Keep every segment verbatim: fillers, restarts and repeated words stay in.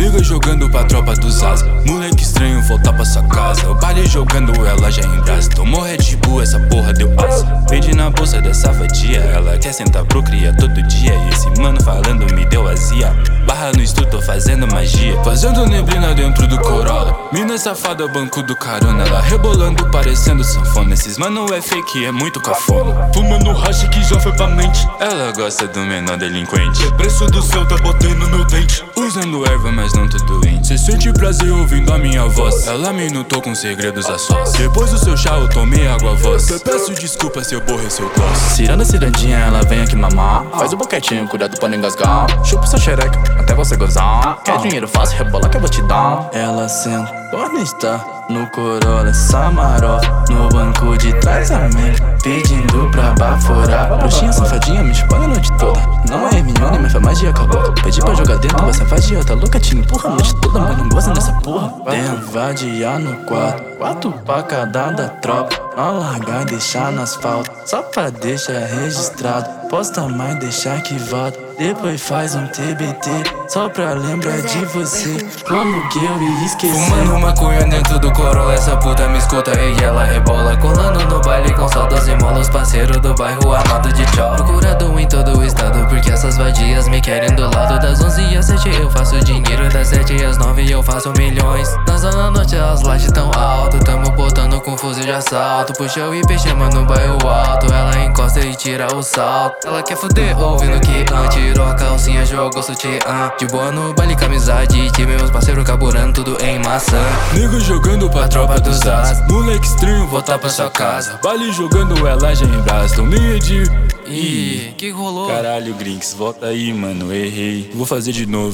Nigga jogando pra tropa dos asa. Moleque estranho voltar pra sua casa. O baile jogando ela já em brasa. Tomou Red Bull, essa porra deu asa. Pedi na bolsa dessa vadia. Ela quer sentar pro cria todo dia. E esse mano falando me deu azia. Barra no estudo, tô fazendo magia. Fazendo neblina dentro do Corolla. Mina safada, banco do carona. Ela rebolando parecendo sanfona. Esses mano é fake, é muito cafona. Fumando hash que já foi pra mente. Ela gosta do menor delinquente. O preço do céu tá botando no meu dente. Usando erva, mas não tô doente. Cê sente prazer ouvindo a minha voz. Ela me notou com segredos a sós. Depois do seu chá eu tomei água a voz. Eu peço desculpa se eu borrei seu tosse. Ciranda, cirandinha, ela vem aqui mamar. Faz o boquetinho, cuidado pra não engasgar. Chupa sua xereca, até você gozar. Quer dinheiro fácil, rebola que eu vou te dar. Ela senta, pode estar no Corolla, Samaró. No banco de trás, amigo, pedindo pra baforar. Bruxinha, safadinha, me chupando a noite toda. Não é Hermione, mas faz magia com a boca. Pedi pra jogar dentro, você faz de outra louca. Te empurra a noite toda, mas não gosta dessa porra. Dentro, vadia no quarto, quatro pra cada da tropa. Não largar e deixar no asfalto, só pra deixar registrado. Posta mais, deixar que volta. Depois faz um T B T, só pra lembrar de você. Como que eu ia esquecer? Fumando maconha dentro do Corolla, essa puta me escuta e ela rebola. Colando no baile com saldas e molos, parceiro do bairro armado de tchau. Procurado em todo o estado, porque essas vadias me querem do lado. Das onze às sete eu faço dinheiro, das sete às nove eu faço milhões. Na zona norte as lajes tão alto, tamo botando com fuzil de assalto. Puxa o I P, chama no bairro alto, ela encosta e tira o salto. Ela quer fuder ouvindo que antes. Tirou a calcinha, jogou sutiã. De boa no baile com amizade. Tive meus parceiros carburando tudo em maçã. Nigga jogando pra tropa dos as. Moleque estranho voltar pra sua casa. Baile jogando ela já em brasa. Tomei de... Ih, que rolou? Caralho, Grinks, volta aí, mano, errei. Vou fazer de novo.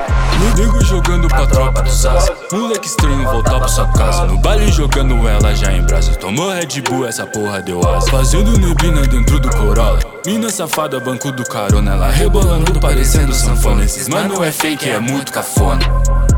Nigga jogando pra tropa dos as. Moleque estranho voltar pra sua casa. No baile jogando ela já em brasa. Tomou Red Bull, essa porra deu asa. Fazendo neblina dentro do Corolla. Mina safada, banco do carona. Ela rebolando parecendo sanfona. Esses mano é fake, é muito cafona.